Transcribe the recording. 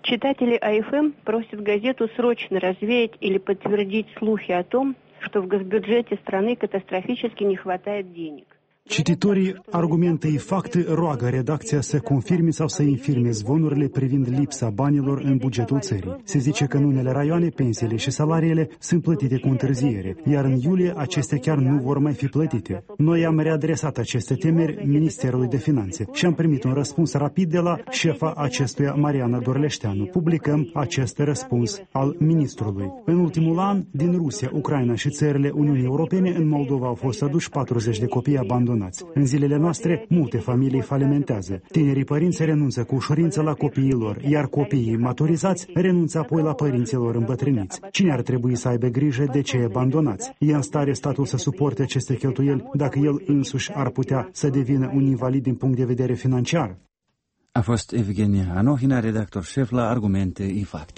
Читатели АФМ просят газету срочно развеять или подтвердить слухи о том, что в госбюджете страны катастрофически не хватает денег. Cititorii Argumente Fact roagă redacția să confirme sau să infirme zvonurile privind lipsa banilor în bugetul țării. Se zice că în unele raioane pensiile și salariile sunt plătite cu întârziere, iar în iulie acestea chiar nu vor mai fi plătite. Noi am readresat aceste temeri Ministerului de Finanțe și am primit un răspuns rapid de la șefa acestuia, Mariana Dorleșteanu. Publicăm acest răspuns al ministrului. În ultimul an, din Rusia, Ucraina și țările Uniunii Europene, în Moldova au fost aduși 40 de copii abandonați. În zilele noastre, multe familii falimentează. Tinerii părinți renunță cu ușurință la copiii lor, iar copiii maturizați renunță apoi la părinților îmbătrâniți. Cine ar trebui să aibă grijă de cei abandonați? E în stare statul să suporte aceste cheltuieli dacă el însuși ar putea să devină un invalid din punct de vedere financiar? A fost Evgenia Anohina, redactor șef la Argumente Fact.